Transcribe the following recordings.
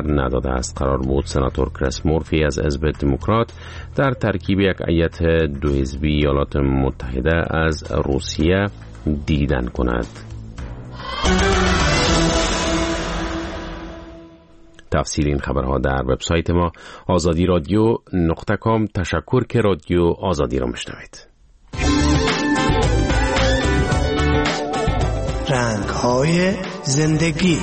نداده است. قرار بود سناتور کریس مورفی از حزب دموکرات در ترکیب یک هیئت دو حزبی ایالات متحده از روسیه دیدن کند. تفسیر این خبرها در وبسایت ما azadiradio.com. تشکر که رادیو آزادی را میشنوید. رنگ‌های زندگی.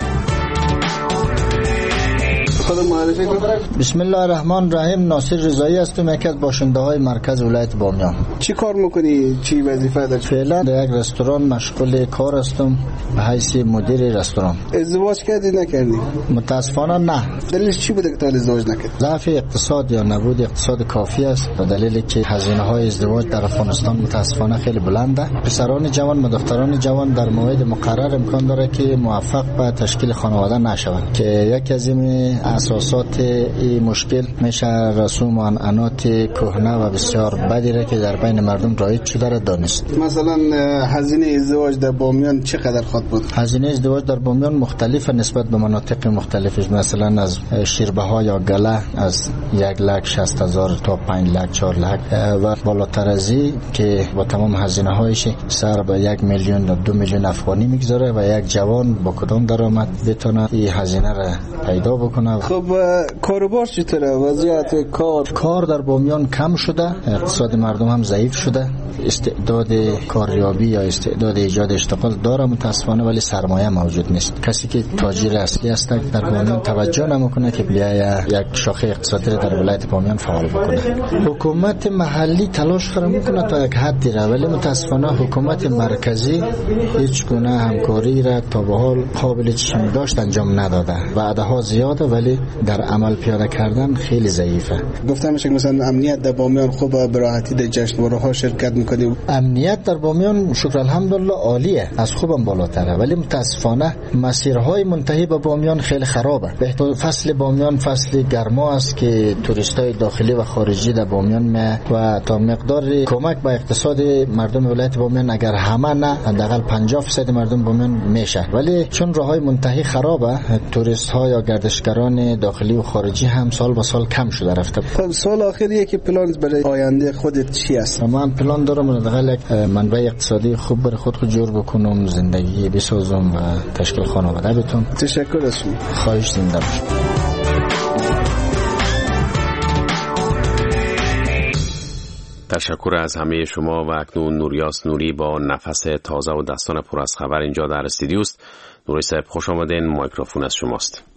بسم الله الرحمن الرحیم. ناصر رضایی هستم، یکی از باشنده‌های مرکز ولایت بامیان. چی کار میکنی؟ چی وظیفه داری؟ فعلا در یک رستوران مشغول کار هستم به حیث مدیر رستوران. ازدواج کردی نکردی؟ متاسفانه نه. دلیلش چی بوده که تا ازدواج نکردی؟ ضعف اقتصاد یا نبود اقتصاد کافی است. به دلیلی که هزینه‌های ازدواج در افغانستان متاسفانه خیلی بلنده. پسران جوان و دختران جوان در موعد مقرر امکان داره که موفق به تشکیل خانواده نشوند، که یکی از این اساسات این مشکل میشه رسوم و عنعنات کهنه و بسیار بدی را که در بین مردم رایج شده را دانست. مثلا هزینه ازدواج در بامیان چقدر خواهد بود؟ هزینه ازدواج در بامیان مختلف نسبت به مناطق مختلف. مثلا از شیربها یا گله از 1,60,000 تا 5,00,000 4,00,000 و بالاتر از این که با تمام هزینه هایش سر به 1,000,000 تا 2,000,000 افغانی میگذاره و یک جوان با کدام درآمد بتونه این هزینه را پیدا بکنه. خب کاروبار چطوره؟ وضعیت کار در بامیان کم شده، اقتصاد مردم هم ضعیف شده. استعداد کاریابی یا استعداد ایجاد اشتغال داره متاسفانه، ولی سرمایه موجود نیست. کسی که تاجر اصلی است در بامیان توجه نمیکنه که بیا یک شاخه اقتصادی در ولایت بامیان فعال بکنه. حکومت محلی تلاش میکنه تا یک حدی را، ولی متاسفانه حکومت مرکزی هیچ گونه همکاری را تا به حال قابل چشم داشت انجام نداده. وعده‌ها زیاده ولی در عمل پیاده کردن خیلی ضعیفه. گفتم میشه مثلا امنیت در بامیان خوبه، به راحتی در جشنواره‌ها شرکت میکنی؟ امنیت در بامیان شکر الحمدلله عالیه، از خوبم بالاتره، ولی متاسفانه مسیرهای منتهی به بامیان خیلی خرابه. به فصل بامیان فصل گرما است که توریستای داخلی و خارجی در بامیان می و تا مقدار کمک به اقتصاد مردم ولایت بامیان اگر همه نه حداقل 50% مردم بامیان میشه، ولی چون راههای منتهی خرابه توریست ها یا گردشگران داخلی و خارجی هم سال به سال کم شده رفته. خب سال آخریه که پلان برای آینده خودت چی است؟ من پلان دارم حداقل یک منبع اقتصادی خوب برای خود جور بکنم، زندگی بسازم و تشکیل خانواده بتونم. تشکر از شما. خواهش زنده باشید. تشکر از همه شما و اکنون نوریاس نوری با نفس تازه و دستان پر از خبر اینجا در استودیو است. نوری صاحب خوش آمدین، میکروفون از شماست.